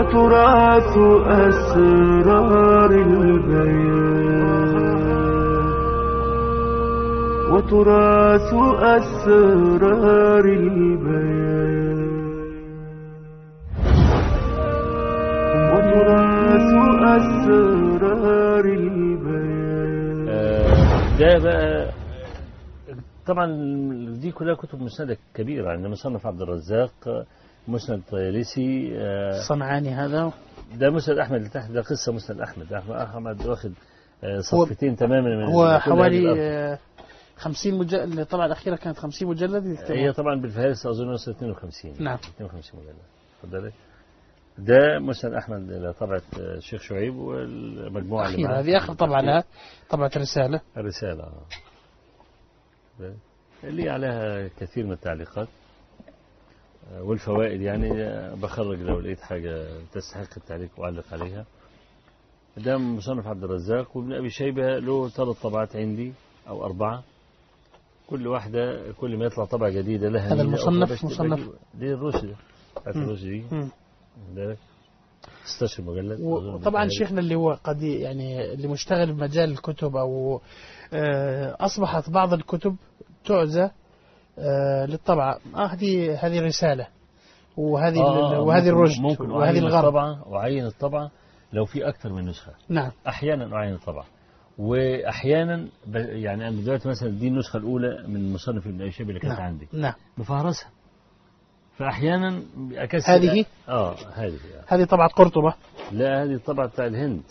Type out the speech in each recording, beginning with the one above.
وتراث أسرار البيان، وتراث أسرار البيان، وتراث أسرار البيان. ده بقى طبعا دي كلها كتب مسندة كبيرة، عندنا مصنف عبد الرزاق، مسند الطيالسي، الصنعاني هذا ده مسند أحمد اللي تحت ده قصة مسند أحمد واخد صفحتين تماما من هو حوالي 50 مجلد. الطبعة الأخيرة كانت 50 مجلد. هي طبعا بالفهارس أظن وصلت 52. نعم 52 مجلد. خد بالك ده مسند أحمد اللي طبعت الشيخ شعيب والمجموعة اللي معاه. هذه آخر طبعة لها، طبعة الرسالة. اللي عليها كثير من التعليقات والفوائد، يعني بخرج لو لقيت حاجة تستحق التعليق وأعلق عليها. ده مصنف عبد الرزاق، وابن أبي شيبة له 3 طبعات عندي أو 4، كل واحدة كل ما يطلع طبعة جديدة لها. هذا المصنف مصنف دي الرشدي، الرشدي دي 16 مجلد. وطبعا شيخنا اللي هو قد يعني اللي مشتغل بمجال الكتب أو أصبحت بعض الكتب تعزى للطبعة. هذه رسالة، وهذه الرشد، ممكن وهذه الغرب. وعين الطبعة لو في أكثر من نسخة. نعم أحيانا أعين الطبعة، وأحيانا يعني أنا دلوقتي مثلا دي النسخة الأولى من مصنف ابن أبي شيبة اللي كانت عندي. نعم بفهرسها، فأحيانا أكسر. هذه طبعة قرطبة. لا هذه الطبعة بتاع الهند.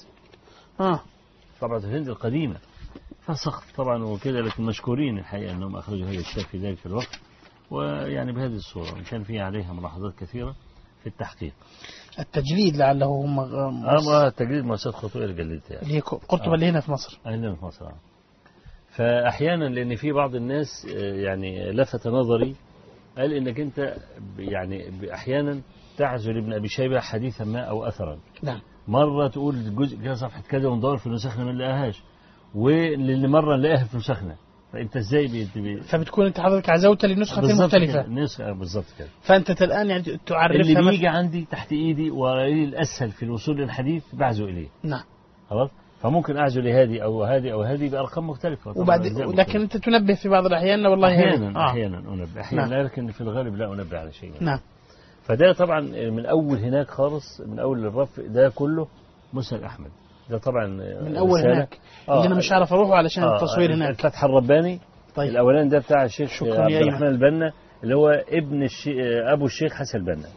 طبعة الهند القديمة، فسخط طبعا وكده، لكن مشكورين الحقيقة أنهم أخرجوا هذا الكتاب في ذلك الوقت، ويعني بهذه الصورة كان فيها عليها ملاحظات كثيرة في التحقيق. التجليد لعله هم التجليد مؤسسة خطوية الجلدية اللي هي قرطبة اللي هنا في مصر. هنا في مصر. فأحيانا لأن في بعض الناس يعني لفت نظري، قال إنك أنت يعني أحيانا تعزل ابن أبي شيبة حديثا ما أو أثرا. نعم. مرة تقول جزء كذا صفحة كذا وندور في نسخنا ما نلاقيهاش، واللي مرة نلاقيها في نسخنا، فأنت إزاي فبتكون أنت حضرتك عزوت لنسخة مختلفة. نسخة بالضبط كده. فأنت الآن يعني تعرفها اللي بيجي عندي تحت إيدي ورأيي الأسهل في الوصول للحديث بعزو إليه. نعم. خلاص. فممكن أعزو لهذه أو هذه أو هذه بأرقام مختلفة. لكن أنت تنبه في بعض الأحيان والله. أحيانا أنبه، أحيانا لا، لكن في الغالب لا أنبه على شيء. نعم. فده طبعا من أول هناك خالص، من أول الرف ده كله مسند أحمد. ده طبعا من أول هناك اللي أنا مش عارف أروحه علشان التصوير هناك. الفتح الرباني. طيب. الأولاني ده بتاع الشيخ عبد الرحمن البنا، اللي هو ابن أبو الشيخ حسن البنا.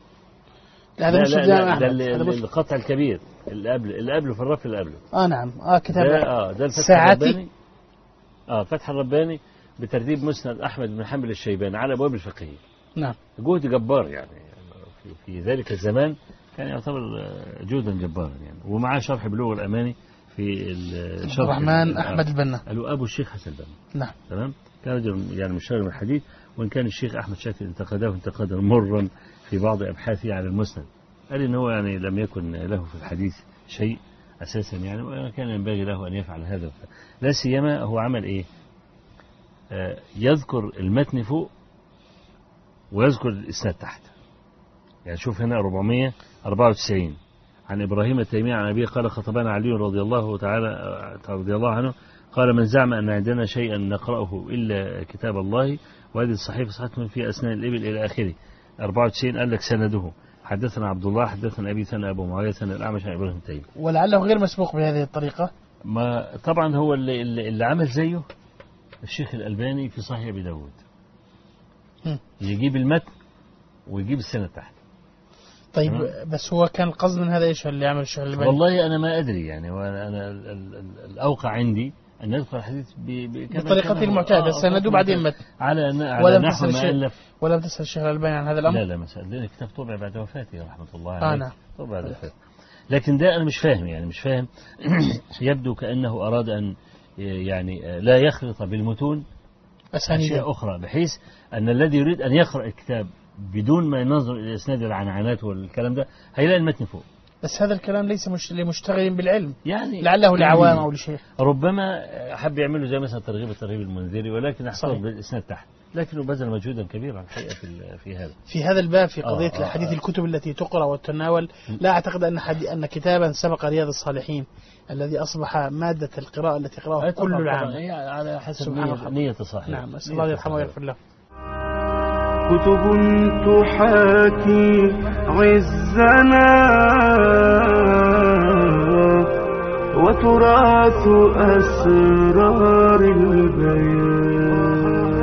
هذا مش ده القطع الكبير اللي قبله في الرف اللي قبله. نعم. كتاب ده الفتح الرباني. فتح الرباني بترتيب مسند أحمد بن حنبل الشيباني على أبواب الفقهية. نعم. جهد جبار يعني في ذلك الزمان، كان يعتبر جهدا جبارا يعني. ومعاه شرح بلوغ الأماني في عبد الرحمن أحمد البنا، قالوا أبو الشيخ حسن البنا. نعم. تمام. كان رجل يعني مشتغل من الحديث، وإن كان الشيخ أحمد شاكر انتقده انتقادا مرا في بعض أبحاثه على المسند، قال إن هو يعني لم يكن له في الحديث شيء أساسا يعني، وكان ينبغي له أن يفعل هذا. لا سيما هو عمل إيه؟ يذكر المتن فوق ويذكر الإسناد تحت. يعني شوف هنا 494 عن إبراهيم التيمي عن أبيه قال خطبنا علي رضي الله عنه قال من زعم أن عندنا شيئا نقرأه إلا كتاب الله، وهذه الصحيفة صحيفة في أسنان الإبل إلى آخره. 94 قال لك سنده حدثنا عبد الله حدثنا أبي ثنا أبو معاوية ثنا الأعمش عن إبراهيم التيمي. ولعله غير مسبوق بهذه الطريقة. ما طبعا هو اللي عمل زيه الشيخ الألباني في صحيح أبي داود، يجيب المتن ويجيب السنة تحت. طيب بس هو كان القصد من هذا ايش اللي عمل الشيخ الألباني؟ والله أنا ما أدري يعني، وأنا الأوقع عندي أن ندخل الحديث بطريقته المعتادة، السند وبعدين متن على نحو ما ألف. ولم تسأل الشيخ الألباني عن هذا الأمر؟ لا ما سأل، لأن الكتاب طبع بعد وفاته رحمة الله عليه. نعم. طبع بعد وفاته. لكن ده أنا مش فاهم يعني، مش فاهم. يبدو كأنه أراد أن يعني لا يخلط بالمتون أشياء أخرى، بحيث أن الذي يريد أن يقرأ الكتاب بدون ما ينظر إلى إسناد العنعنات والكلام ده هيلاقي المتن فوق. بس هذا الكلام ليس لمشتغل بالعلم، يعني لعله لعوام أو لشيخ. ربما حب يعملوا زي مثلا ترغيب الترهيب المنذري، ولكن احتفظ صحيح. بالإسناد تحت، لكنه بذل مجهودا كبيرا الحقيقة في هذا. في هذا الباب في قضية حديث الكتب التي تقرأ وتتناول، لا أعتقد أن كتابا سبق رياض الصالحين الذي أصبح مادة القراءة التي يقرأها كل العام على حسب سبحان نية صاحبه. نعم، أسأل الله يرحمه ويغفر له. كتب تحاكي عزنا وتراث أسرار البيان،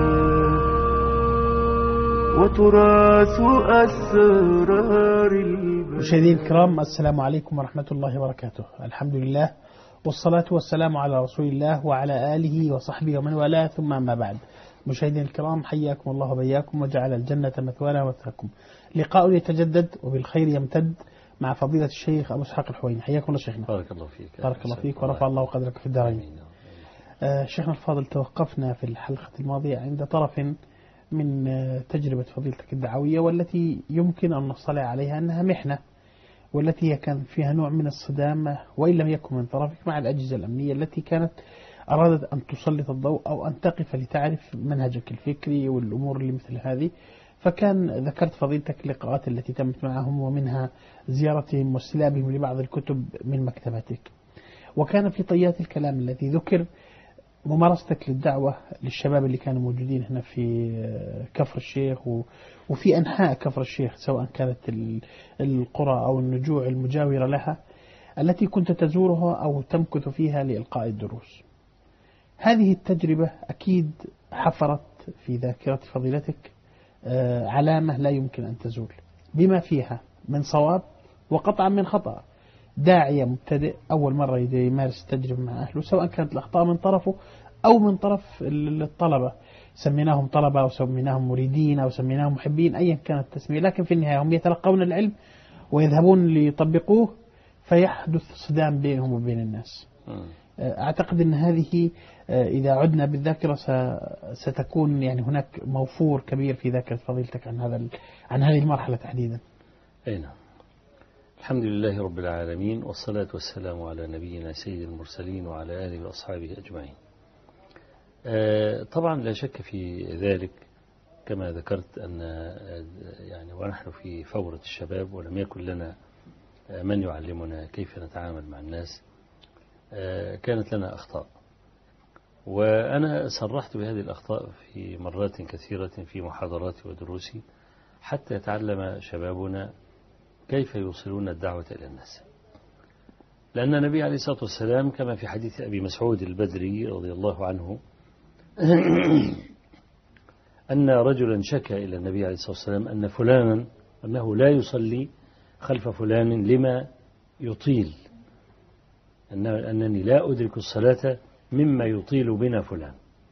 وتراث أسرار البيان. مشاهدينا الكرام، السلام عليكم ورحمة الله وبركاته. الحمد لله والصلاة والسلام على رسول الله وعلى آله وصحبه ومن والاه، ثم أما بعد. مشاهدينا الكرام، حياكم الله وبياكم وجعل الجنة مثوانا ومثواكم. لقاء يتجدد وبالخير يمتد مع فضيلة الشيخ أبو إسحاق الحويني. حياكم الله شيخنا. بارك الله فيك. بارك الله فيك ورفع الله قدرك في الدارين. شيخنا الفاضل، توقفنا في الحلقة الماضية عند طرف من تجربة فضيلتك الدعوية، والتي يمكن أن نصطلح عليها أنها محنة، والتي كان فيها نوع من الصدام وإن لم يكن من طرفك مع الأجهزة الأمنية التي كانت أرادت أن تسلط الضوء أو أن تقف لتعرف منهجك الفكري والأمور اللي مثل هذه. فكان ذكرت فضيلتك اللقاءات التي تمت معهم، ومنها زيارتهم واستلامهم لبعض الكتب من مكتبتك. وكان في طيات الكلام الذي ذكر ممارستك للدعوة للشباب اللي كانوا موجودين هنا في كفر الشيخ وفي أنحاء كفر الشيخ، سواء كانت القرى أو النجوع المجاورة لها التي كنت تزورها أو تمكث فيها لإلقاء الدروس. هذه التجربة أكيد حفرت في ذاكرة فضيلتك علامة لا يمكن أن تزول، بما فيها من صواب وقطعا من خطأ. داعية مبتدئ أول مرة يمارس التجربة مع أهله، سواء كانت الأخطاء من طرفه أو من طرف الطلبة، سميناهم طلبة أو سميناهم مريدين أو سميناهم محبين، أيا كانت التسمية، لكن في النهاية هم يتلقون العلم ويذهبون ليطبقوه، فيحدث صدام بينهم وبين الناس. أعتقد أن هذه إذا عدنا بالذاكرة ستكون يعني هناك موفور كبير في ذاكرة فضيلتك عن هذه المرحلة تحديدا. أي نعم. الحمد لله رب العالمين، والصلاة والسلام على نبينا سيد المرسلين وعلى آله وأصحابه أجمعين. طبعا لا شك في ذلك، كما ذكرت أن يعني ونحن في فورة الشباب ولم يكن لنا من يعلمنا كيف نتعامل مع الناس، كانت لنا أخطاء، وأنا صرحت بهذه الأخطاء في مرات كثيرة في محاضراتي ودروسي، حتى يتعلم شبابنا كيف يوصلون الدعوة إلى الناس. لأن النبي عليه الصلاة والسلام كما في حديث أبي مسعود البدري رضي الله عنه أن رجلا شكى إلى النبي عليه الصلاة والسلام أن فلانا أنه لا يصلي خلف فلان لما يطيل، أنني لا أدرك الصلاة مما يطيل بنا فلان.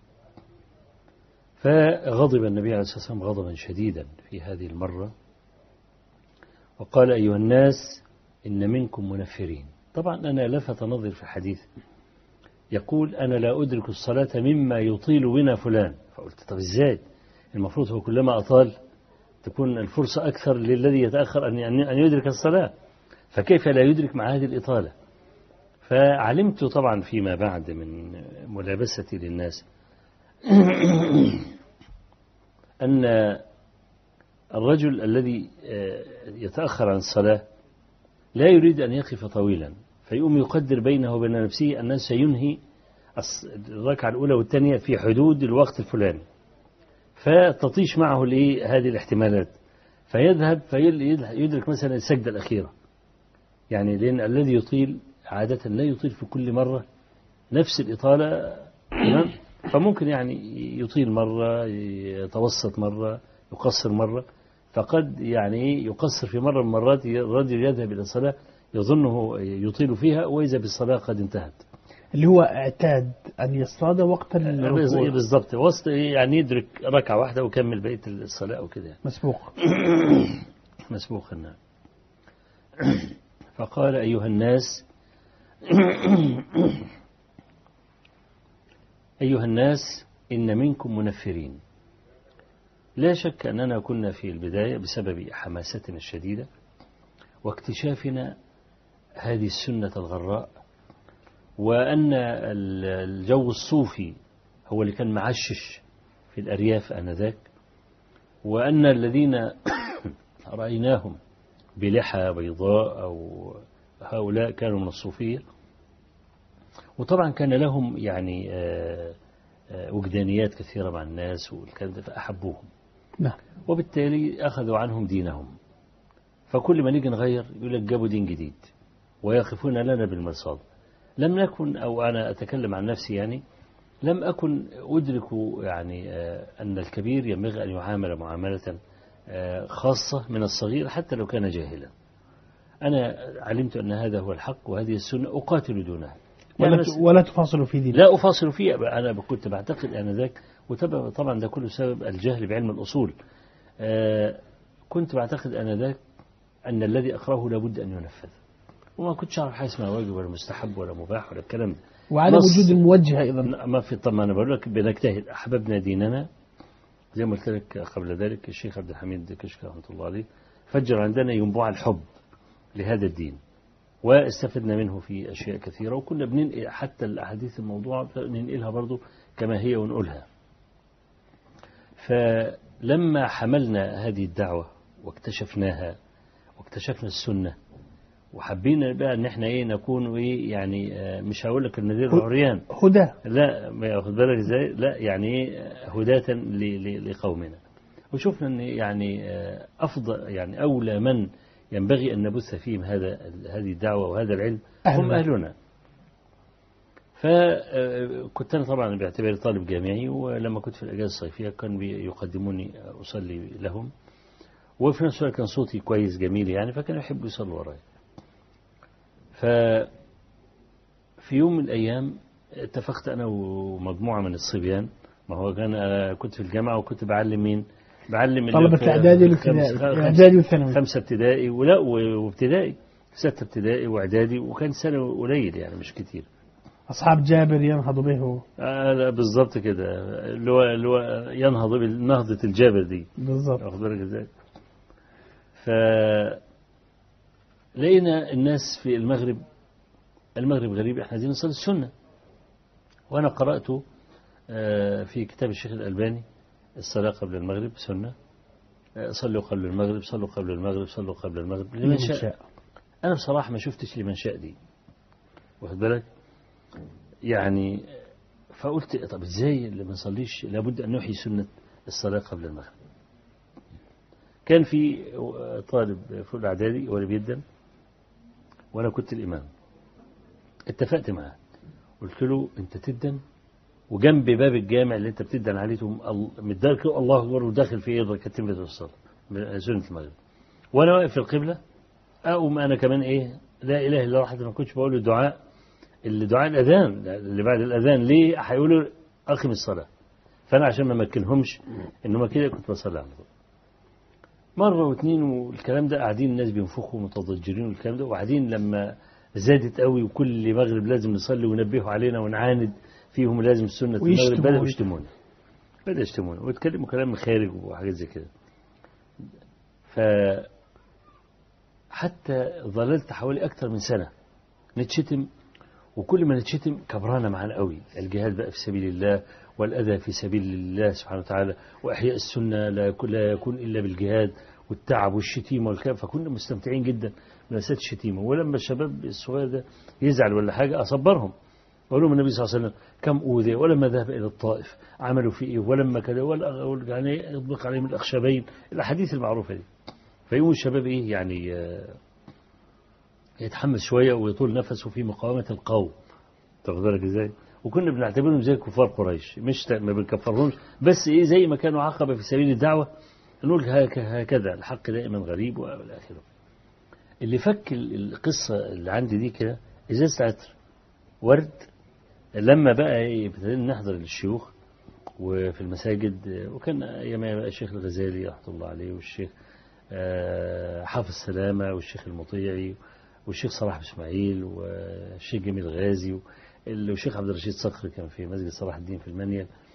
فغضب النبي عليه الصلاة والسلام غضبا شديدا في هذه المرة، وقال: أيها الناس إن منكم منفرين. طبعا أنا لفت نظر في الحديث يقول: أنا لا أدرك الصلاة مما يطيل بنا فلان. فقلت: طب إزاي؟ المفروض هو كلما أطال تكون الفرصة أكثر للذي يتأخر أن يدرك الصلاة، فكيف لا يدرك مع هذه الإطالة؟ فعلمت طبعا فيما بعد من ملابستي للناس أن الرجل الذي يتأخر عن الصلاة لا يريد أن يقف طويلا، فيقوم يقدر بينه وبين نفسه أنه سينهي الركعة الأولى والثانية في حدود الوقت الفلاني، فتطيش معه هذه الاحتمالات، فيذهب فيدرك مثلا السجدة الأخيرة. يعني لأن الذي يطيل عادة لا يطيل في كل مرة نفس الإطالة، فممكن يعني يطيل مرة، يتوسط مرة، يقصر مرة. فقد يعني يقصر في مرة من المرات، الرجل يذهب إلى الصلاة يظنه يطيل فيها، وإذا بالصلاة قد انتهت. اللي هو اعتاد أن يصطاد وقت الركوع بالضبط، وسط يعني يدرك ركعة واحدة وكمل بقية الصلاة وكذا، مسبوق النار. فقال: أيها الناس أيها الناس إن منكم منفرين. لا شك أننا كنا في البداية بسبب حماستنا الشديدة واكتشافنا هذه السنة الغراء، وأن الجو الصوفي هو اللي كان معشش في الأرياف آنذاك، وأن الذين رأيناهم بلحى بيضاء أو هؤلاء كانوا من الصوفية، وطبعا كان لهم يعني وجدانيات كثيرة مع الناس والكلام ده، فأحبوهم. نعم. وبالتالي أخذوا عنهم دينهم. فكل ما نيجي نغير يقول لك جابوا دين جديد ويقفون لنا بالمرصاد. لم نكن، أو أنا أتكلم عن نفسي يعني، لم أكن أدرك يعني أن الكبير ينبغي أن يعامل معاملة خاصة من الصغير حتى لو كان جاهلا. أنا علمت أن هذا هو الحق وهذه السنة، أقاتل دونها ولا تفاصل في ذلك. لا أفاصل فيه. أنا كنت بعتقد آنذاك، وطبعا ده كله سبب الجهل بعلم الأصول، كنت بعتقد آنذاك أن الذي أقرأه لابد أن ينفذ، وما كنتش أعرف حاجة اسمها واجب ولا مستحب ولا مباح ولا الكلام ده. وعدم وجود الموجه أيضا. ما في. طب أنا بقول لك بنجتهد، أحببنا ديننا زي ما قلت لك قبل ذلك. الشيخ عبد الحميد كشك رحمة الله عليه فجر عندنا ينبوع الحب لهذا الدين، واستفدنا منه في أشياء كثيرة، وكنا بننقل حتى الأحاديث الموضوعة ننقلها برضو كما هي ونقولها. فلما حملنا هذه الدعوة واكتشفناها واكتشفنا السنة، وحبينا بقى ان احنا نكون يعني مش هقول لك النذير العريان، هدى، لا ما ياخد بالك ازاي، لا يعني هداة لقومنا. وشفنا ان يعني افضل يعني اولى من ينبغي ان نبث فيهم هذه الدعوة وهذا العلم هم اهلنا. فكنت انا طبعا باعتباري طالب جامعي، ولما كنت في الاجازة الصيفية كانوا يقدموني اصلي لهم، وفي نفس الوقت كان صوتي كويس جميل يعني، فكانوا يحبوا يصلوا ورايا. ففي يوم من الأيام اتفقت أنا ومجموعة من الصبيان، ما هو كنت في الجامعة وكنت بعلم مين؟ بعلم طلبة الإعدادي والثانوي، 5 ابتدائي وابتدائي، 6 ابتدائي وإعدادي، وكان سنة قليل يعني مش كتير. أصحاب جابر ينهض به. بالضبط كده، اللي هو ينهض بنهضة الجابر دي بالضبط. واخد بالك ازاي؟ لقينا الناس في المغرب غريب، احنا عايزين نصلي السنة. وانا قرأت في كتاب الشيخ الألباني الصلاة قبل المغرب سنة، صلوا قبل المغرب، صلوا قبل المغرب، صلوا قبل المغرب لمن شاء. انا بصراحة ما شفتش لمن شاء دي، واخد بالك يعني. فقلت طب ازاي اللي ما نصليش، لابد ان نحيي سنة الصلاة قبل المغرب. كان في طالب في الإعدادي ولي جدا، وأنا كنت الإمام. اتفقت معاه، قلت له أنت تدن، وجنب باب الجامع اللي أنت بتدن عليه متدارك الله أكبر وداخل في ركعتين من الصلاة سنة المغرب، وأنا واقف في القبلة أقوم أنا كمان لا إله إلا الله، حتى ما كنتش بقول الدعاء الأذان اللي بعد الأذان، ليه هيقولوا أقم الصلاة، فأنا عشان ما مكنهمش إنما كده كنت بصلي على طول. مرة واثنين والكلام ده، قاعدين الناس بينفخوا متضجرين والكلام ده، وقاعدين لما زادت قوي وكل مغرب لازم نصلي ونبهوا علينا ونعاند فيهم لازم سنة المغرب، بدأوا يشتمونا ويتكلموا كلام خارج وحاجات زي كده. حتى ظللت حوالي أكثر من سنة نتشتم، وكل ما نتشتم كبرانا معانا قوي. الجهاد بقى في سبيل الله، والأذى في سبيل الله سبحانه وتعالى، وإحياء السنة لا يكون إلا بالجهاد والتعب والشتيمة والكلام. فكنا مستمتعين جدا بمسألة الشتيمة. ولما الشباب الصغير ده يزعل ولا حاجة أصبرهم، أقول لهم النبي صلى الله عليه وسلم كم أوذي، ولما ذهب إلى الطائف عملوا فيه إيه، ولما كذا، يعني يطبق عليهم الأخشبين، الأحاديث المعروفة دي. فيقوم الشباب يعني يتحمس شوية ويطول نفسه في مقاومة القوم، تاخد بالك ازاي. وكنا بنعتبرهم زي كفار قريش، مش ما بنكفرهمش، بس زي ما كانوا عقبة في سبيل الدعوة، نقول هكذا الحق دائما غريب والى اخره. اللي فك القصة اللي عندي دي كده ازازة عطر ورد، لما بقى ابتدينا نحضر للشيوخ وفي المساجد، وكان ايامها بقى الشيخ الغزالي رحمه الله عليه، والشيخ حافظ سلامة، والشيخ المطيعي، والشيخ صلاح إسماعيل، والشيخ جميل غازي، والشيخ عبد الرشيد صقر كان في مسجد صلاح الدين في المنيل،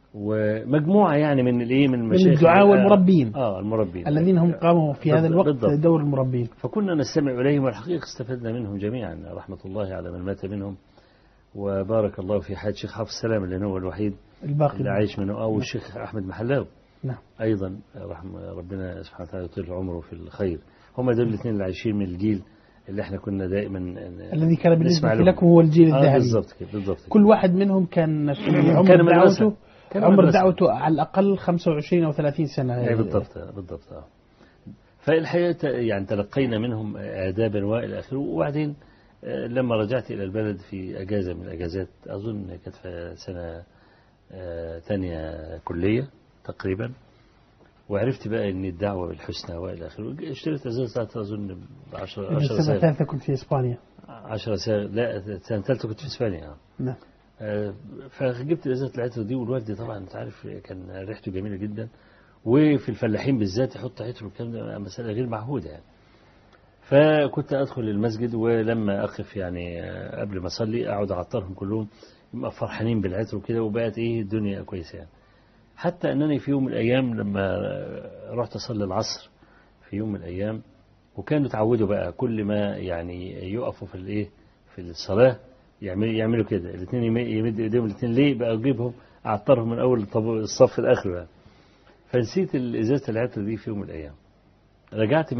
ومجموعة يعني من الإيه من من الدعاء والمربين المربين الذين هم قاموا في هذا الوقت بالضبط. دور المربين. فكنا نستمع إليهم، والحقيقة استفدنا منهم جميعا رحمة الله على من مات منهم. وبارك الله في حياة الشيخ حافظ السلام اللي هو الوحيد الباقي اللي عايش منه، أو الشيخ أحمد محلاوي نعم أيضا ربنا سبحانه وتعالى يطيل عمره في الخير. هم دول الاثنين اللي عايشين من الجيل اللي احنا كنا دائما الذي كان بالنسبة لكم هو الجيل الذهبي. بالضبط كده بالضبط. كل واحد منهم كان في عمر دعوته على الأقل 25 أو 30 سنة. بالضبط. فالحقيقة يعني تلقينا منهم آدابا وإلى آخره. وبعدين لما رجعت إلى البلد في أجازة من الأجازات، أظن كانت في سنة ثانية كلية تقريبا، وعرفت بقى ان الدعوه بالحسنى والى اخره. اشتريت ازازه اظن ب 10 سنه ثالثه كنت في اسبانيا. 10 سنة، لا سنه ثالثه كنت في اسبانيا. نعم. فجبت ازازه العطر دي، والوالد طبعا انت عارف كان ريحته جميله جدا، وفي الفلاحين بالذات يحط عطر والكلام ده مساله غير معهوده يعني. فكنت ادخل المسجد، ولما اقف يعني قبل ما اصلي اقعد اعطرهم كلهم، يبقى فرحانين بالعطر وكده، وبقت ايه الدنيا كويسه يعني. حتى أنني في يوم من الأيام لما رحت أصلي العصر في يوم من الأيام، وكانوا يتعودوا بقى كل ما يعني يقفوا في الإيه في الصلاة يعملوا كده الاثنين، يمد إيديهم الاثنين. ليه بقى أجيبهم أعطرهم من أول الصف الآخر بقى. فنسيت إزازة العطر دي في يوم من الأيام. رجعت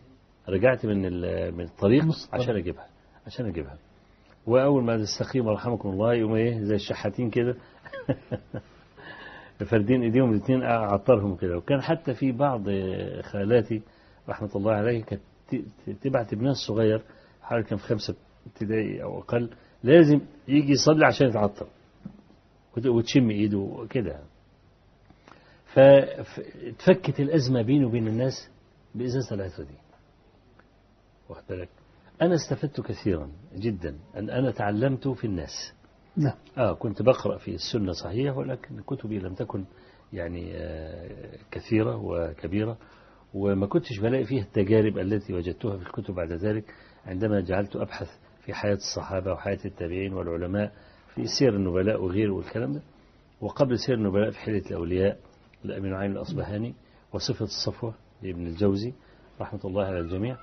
من الطريق عشان أجيبها. وأول ما تستقيم رحمكم الله يوم إيه زي الشحاتين كده فردين ايديهم الاثنين اعطرهم كده. وكان حتى في بعض خالاتي رحمه الله عليه كانت تبعت ابنها الصغير حوالي كان في 5 ابتدائي او اقل، لازم يجي يصلي عشان يتعطر وتشم ايده كده. فتفكت الازمه بيني وبين الناس بازازه العطر دي. واخد بالك؟ انا استفدت كثيرا جدا، ان انا تعلمت في الناس. نعم. كنت بقرأ في السنة صحيح، ولكن كتبي لم تكن يعني كثيرة وكبيرة، وما كنتش بلاقي فيها التجارب التي وجدتها في الكتب بعد ذلك، عندما جعلت أبحث في حياة الصحابة وحياة التابعين والعلماء في سير النبلاء وغيره والكلام ده. وقبل سير النبلاء في حلية الأولياء لأبي نعيم الأصبهاني، وصفة الصفوة لابن الجوزي رحمة الله على الجميع.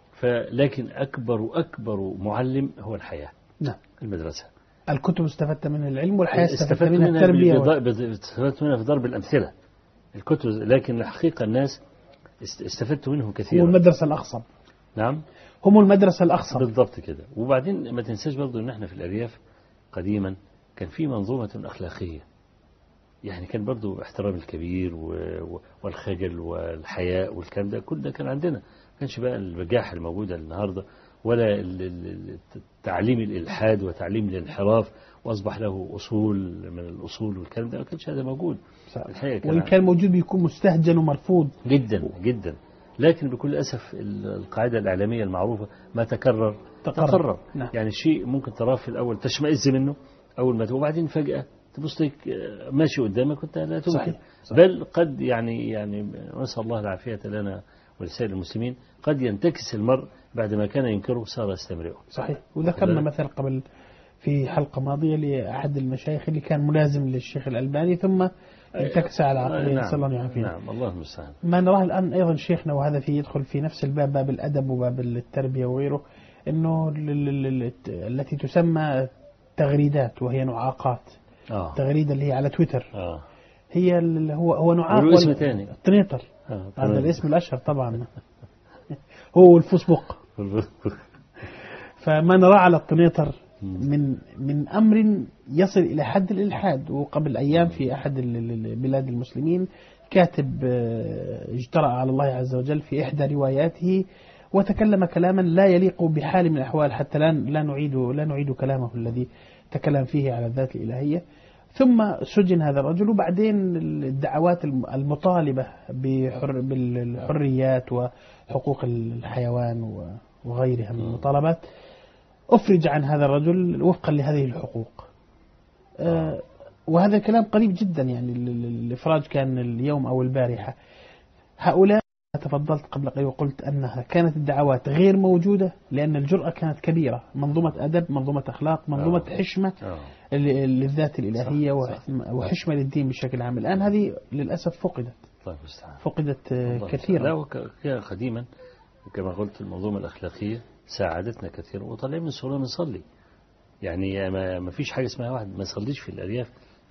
لكن أكبر معلم هو الحياة. نعم. المدرسة. الكتب استفدت منها العلم، والحياة استفدت منها التربية. استفدت منها في ضرب الأمثلة الكتب، لكن الحقيقة الناس استفدت منهم كثيرا. هم المدرسة الأخصر. نعم، هم المدرسة الأخصر بالضبط كده. وبعدين ما تنساش برضو ان احنا في الأرياف قديما كان في منظومة أخلاقية، يعني كان برضو احترام الكبير والخجل والحياء والكلام ده، كل ده كان عندنا. ما كانش بقى البجاحة الموجودة النهاردة، ولا تعليم الإلحاد وتعليم الانحراف، وأصبح له أصول من الأصول والكلام ده، ما كانش هذا موجود. وإن كان موجود بيكون مستهجن ومرفوض جدا جدا. لكن بكل أسف القاعدة الإعلامية المعروفة ما تكرر. نعم. يعني شيء ممكن تراه في الأول تشمئز منه أول ما وبعدين فجأة تبص لك ماشي قدامك وأنت لا تمكن. صحيح. بل قد يعني نسأل الله العافية لنا ولسائر المسلمين، قد ينتكس المرء بعد ما كان ينكره صار يستمرئه. صحيح. وذكرنا مثل قبل في حلقة ماضية لأحد المشايخ اللي كان ملازم للشيخ الألباني ثم انتكس على عقله. نعم. نسأل الله يعافيه. نعم، الله المستعان. ما نراه الآن أيضا شيخنا، وهذا فيه يدخل في نفس الباب، باب الأدب وباب التربية وغيره، أنه التي تسمى تغريدات، وهي نعاقات. تغريدة اللي هي على تويتر. هي هو نعاق. والاسم ثاني التنيطر. هذا الاسم الأشهر طبعا. هو الفيسبوك. فما نرى على التنيطر من أمر يصل إلى حد الإلحاد. وقبل أيام في أحد البلاد المسلمين كاتب اجترأ على الله عز وجل في إحدى رواياته وتكلم كلاما لا يليق بحال من الأحوال، حتى لا نعيد كلامه الذي تكلم فيه على الذات الإلهية. ثم سجن هذا الرجل، وبعدين الدعوات المطالبة بالحريات وحقوق الحيوان وغيرها من المطالبات أفرج عن هذا الرجل وفقا لهذه الحقوق. وهذا كلام قريب جدا، يعني الإفراج كان اليوم أو البارحة. هؤلاء تفضلت قبل قليل وقلت أنها كانت الدعوات غير موجودة لأن الجرأة كانت كبيرة، منظومة أدب، منظومة أخلاق، منظومة حشمة للذات الإلهية وحشمة للدين بشكل عام. الآن هذه للأسف فقدت كثيرا. لا قديما كما قلت المنظومة الأخلاقية ساعدتنا كثيرا، وطلعنا من الصلاة نصلي. يعني ما فيش حاجة اسمها واحد ما يصليش في الأرياف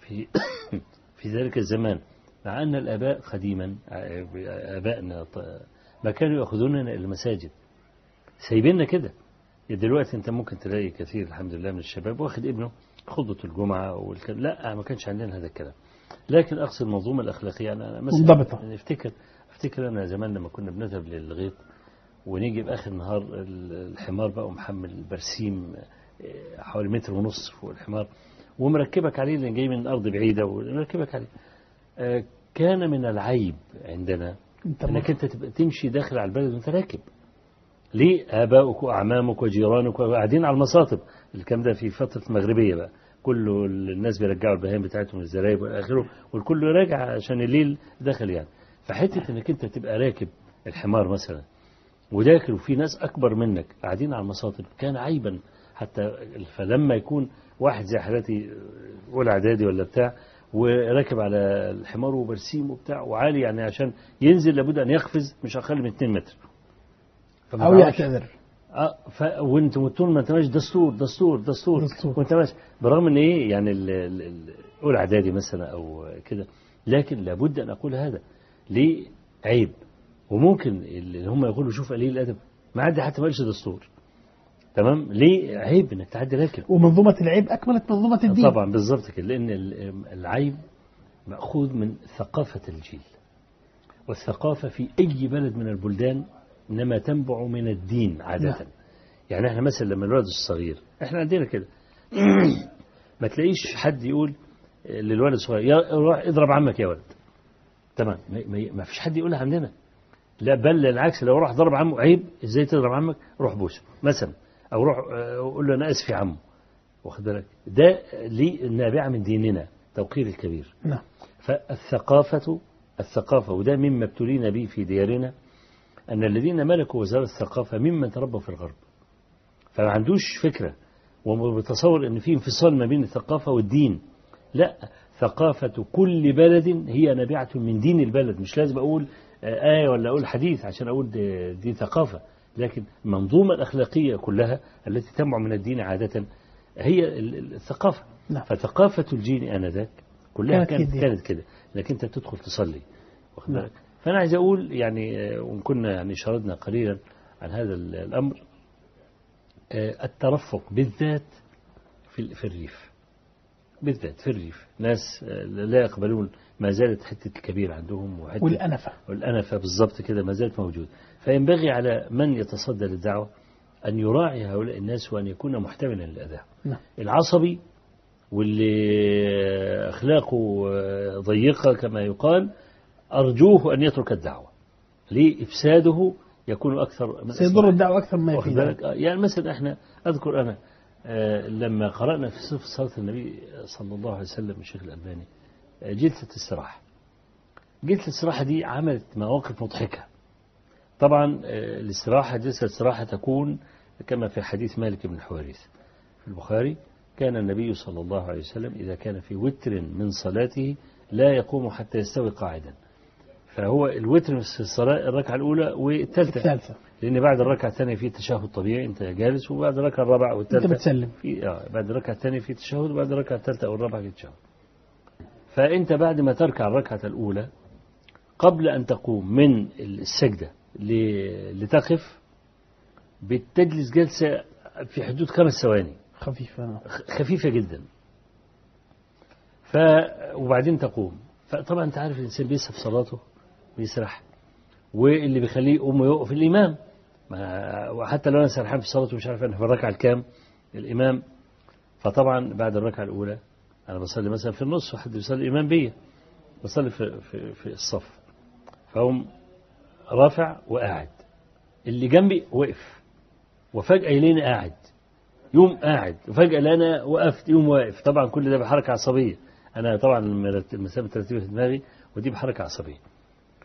في ذلك الزمان، مع أن الآباء قديما آبائنا ما كانوا يأخذوننا إلى المساجد، سايبيننا كده. دلوقتي أنت ممكن تلاقي كثير الحمد لله من الشباب واخد ابنه خطبة الجمعة والكلام. لا، ما كانش عندنا هذا الكلام. لكن أقصد المنظومة الأخلاقية أنا مثلا افتكر أنا زمان لما كنا بنذهب للغيط ونيجي بآخر النهار الحمار بقى ومحمل البرسيم حوالي 1.5 متر فوق الحمار ومركبك عليه لأن جاي من أرض بعيدة ومركبك عليه. كان من العيب عندنا أنك أنت تمشي داخل على البلد وأنت راكب. ليه؟ آباؤك وأعمامك وجيرانك قاعدين على المصاطب. الكلام ده في فترة المغربية بقى، كل الناس بيرجعوا البهائم بتاعتهم الزرايب والآخره، والكل راجع عشان الليل داخل يعني. فحتة أنك أنت تبقى راكب الحمار مثلا وداخل وفي ناس أكبر منك قاعدين على المصاطب كان عيبا. حتى فلما يكون واحد زي حالتي أولى إعدادي ولا بتاع وراكب على الحمار وبرسيم وبتاع وعالي، يعني عشان ينزل لابد أن يقفز مش أقل من 2 متر أو يعتذر. وانت طول ما انت ماشي دستور وانت ماشي برغم ان ايه يعني الاولى اعدادي مثلا او كده، لكن لابد ان اقول هذا ليه عيب. وممكن اللي هم يقولوا شوف قليل الادب معدي حتى ما قالش دستور، تمام؟ ليه عيب انك تعدي راكب؟ ومنظومه العيب اكملت منظومه الدين طبعا بالظبط كده، لان العيب ماخوذ من ثقافه الجيل، والثقافه في اي بلد من البلدان انما تنبع من الدين عاده. نعم. يعني احنا مثلا لما الولد الصغير احنا عندنا كده ما تلاقيش حد يقول للولد الصغير روح اضرب عمك يا ولد، تمام؟ ما فيش حد يقولها عندنا، لا بل العكس، لو راح ضرب عمه عيب، ازاي تضرب عمك؟ روح بوسه مثلا، او روح قول له انا اسف يا عمو، واخد بالك؟ ده ليه نابعه من ديننا، توقير الكبير. نعم. فالثقافه وده مما ابتلينا به في ديارنا، ان الذين ملكوا وزاره الثقافه ممن تربوا في الغرب، فما عندوش فكره وبتصور ان في انفصال ما بين الثقافه والدين. لا، ثقافه كل بلد هي نابعه من دين البلد. مش لازم اقول آية ولا أقول حديث عشان أقول دي ثقافة، لكن المنظومة الأخلاقية كلها التي تنبع من الدين عادة هي الثقافة. نعم. فثقافة الجيل آنذاك كلها كانت كده، لكن أنت تدخل تصلي، واخد بالك؟ فأنا عايز أقول يعني وإن كنا يعني شردنا قليلا عن هذا الأمر، الترفق بالذات في الريف، بالذات في الريف ناس لا يقبلون، ما زالت حتة الكبير عندهم والأنفة بالضبط كده ما زالت موجود. فينبغي على من يتصدى للدعوة أن يراعي هؤلاء الناس وأن يكون محتملا للأذى. العصبي واللي أخلاقه ضيقة كما يقال أرجوه أن يترك الدعوة، لإفساده يكون أكثر، سيضر الدعوة أكثر ما يفيد. يعني مثلا احنا أذكر أنا لما قرأنا في صفة صلاة النبي صلى الله عليه وسلم الشيخ الألباني جلسة الاستراحة. جلسة الاستراحة دي عملت مواقف مضحكة. طبعا جلسة الاستراحة تكون كما في حديث مالك بن الحويرث في البخاري، كان النبي صلى الله عليه وسلم إذا كان في وتر من صلاته لا يقوم حتى يستوي قاعدا. فهو الوتر في الصلاة الركعة الأولى والثالثة، لأن بعد الركعة الثانية في تشهد طبيعي أنت جالس، وبعد الركعة الرابعة والثالثة أنت بتسلم بعد الركعة الثانية في تشهد، وبعد الركعة الثالثة أو الرابعة في تشهد. فأنت بعد ما تركع الركعة الأولى قبل أن تقوم من السجدة لتقف بتجلس جلسة في حدود 5 ثواني خفيفة جدا. وبعدين تقوم. فطبعا أنت عارف الإنسان بيسرح في صلاته بيسرح، واللي بيخليه يقوم يوقف الإمام، وحتى لو أنا سرحان في صلاته مش عارف أنا في الركعة الكام الإمام. فطبعا بعد الركعة الأولى أنا بصلي مثلا في النص وحد بيصلي إمام بيا، بصلي في الصف، فهم رافع وقاعد، اللي جنبي وقف، وفجأة يلاقيني قاعد يوم قاعد، وفجأة أنا وقفت يوم واقف. طبعا كل ده بحركة عصبية، أنا طبعا المسافة ترتيبها في دماغي ودي بحركة عصبية.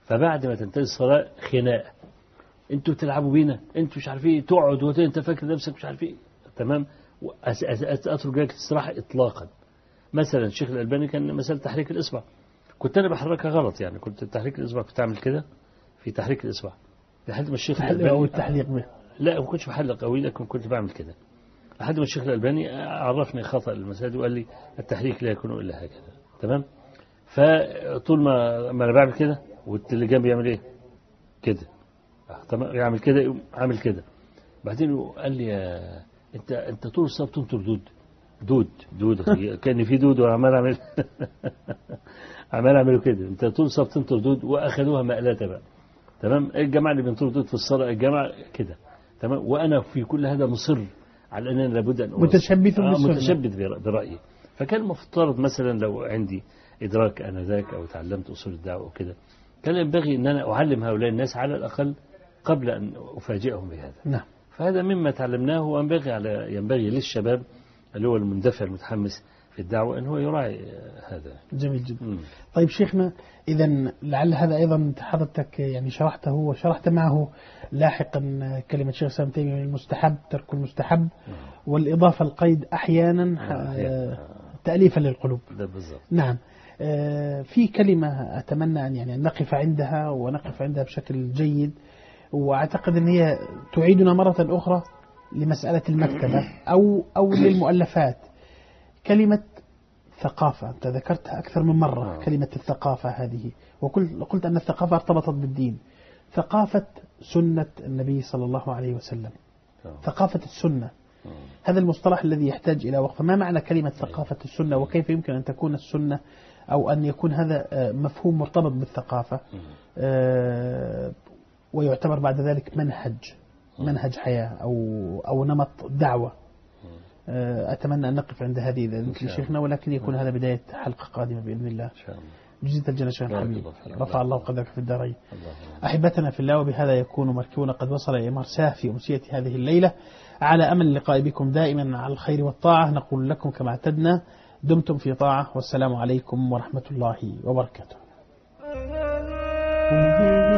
فبعد ما تنتهي الصلاة خناقة، انتوا بتلعبوا بينا، انتوا مش عارف ايه، تقعد وانت فاكر نفسك مش عارف ايه، تمام. اترك ذلك الاستراحة اطلاقا. مثلا الشيخ الألباني كان مسألة تحريك الإصبع، كنت أنا بحركها غلط، يعني كنت تحريك الإصبع كنت أعمل كده في تحريك الإصبع لحد ما الشيخ الألباني أو التحليق به. لا ما كنتش بحلق قوي، لكن كنت بعمل كده لحد ما الشيخ الألباني عرفني خطأ المسألة وقال لي التحريك لا يكون إلا هكذا، تمام. فطول ما أنا بعمل كده واللي جنبي يعمل إيه كده، تمام، يعمل كده يقوم عامل كده. بعدين قال لي أنت طول الصلاة بتنطر دود كان في دود وعمال اعمل عمال اعمله كده، انت طول الصلاه بتنطر دود، واخذوها مقلته بقى، تمام. الجماعه اللي بينطروا دود في الصلاه الجماعه كده، تمام. وانا في كل هذا مصر على انني لابد ان متشبث برايي. فكان مفترض مثلا لو عندي ادراك انذاك او تعلمت اصول الدعوه وكده، كان ينبغي ان انا اعلم هؤلاء الناس على الاقل قبل ان افاجئهم بهذا. نعم. فهذا مما تعلمناه، ينبغي للشباب اللي هو المندفع المتحمس في الدعوة أن هو يراعي هذا. جميل جدا. طيب شيخنا، إذا لعل هذا أيضا حضرتك يعني شرحته وشرحت معه لاحقا كلمة شيخ الإسلام ابن تيمية المستحب ترك المستحب، والإضافة القيد أحيانا تأليفا للقلوب. ده بالضبط. نعم. في كلمة أتمنى أن يعني نقف عندها بشكل جيد، وأعتقد أن هي تعيدنا مرة أخرى لمسألة المكتبة أو للمؤلفات. كلمة ثقافة، أنت ذكرتها أكثر من مرة. كلمة الثقافة هذه، وقلت أن الثقافة ارتبطت بالدين. ثقافة سنة النبي صلى الله عليه وسلم، ثقافة السنة، هذا المصطلح الذي يحتاج إلى وقفة. ما معنى كلمة ثقافة السنة، وكيف يمكن أن تكون السنة أو أن يكون هذا مفهوم مرتبط بالثقافة ويعتبر بعد ذلك منهج حياة أو نمط دعوة؟ أتمنى أن نقف عند هذه مثل شيخنا، ولكن يكون هذا بداية حلقة قادمة بإذن الله. جزيت الجنة شيخ الحبيب، رفع الله قدرك في الدارين. أحبتنا في الله، وبهذا يكون مركبنا قد وصل إلى مرساه في أمسية هذه الليلة. على أمل اللقاء بكم دائما على الخير والطاعة، نقول لكم كما اعتدنا: دمتم في طاعة، والسلام عليكم ورحمة الله وبركاته.